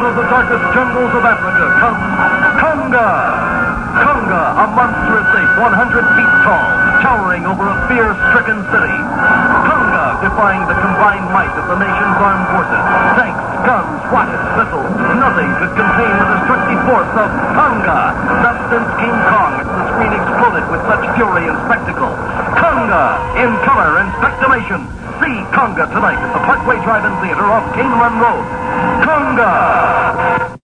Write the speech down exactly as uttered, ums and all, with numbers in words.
of the darkest jungles of Africa comes Conga. Conga, a monstrous ape one hundred feet tall, towering over a fear-stricken city. Conga, defying the combined might of the nation's armed forces. Tanks, guns, rockets, missiles, nothing could contain the destructive force of Conga. Thus, since King Kong, the screen exploded with such fury and spectacle. Conga, in color and speculation. See Conga tonight at the Parkway Drive-In Theater off Cane Run Road. Conga!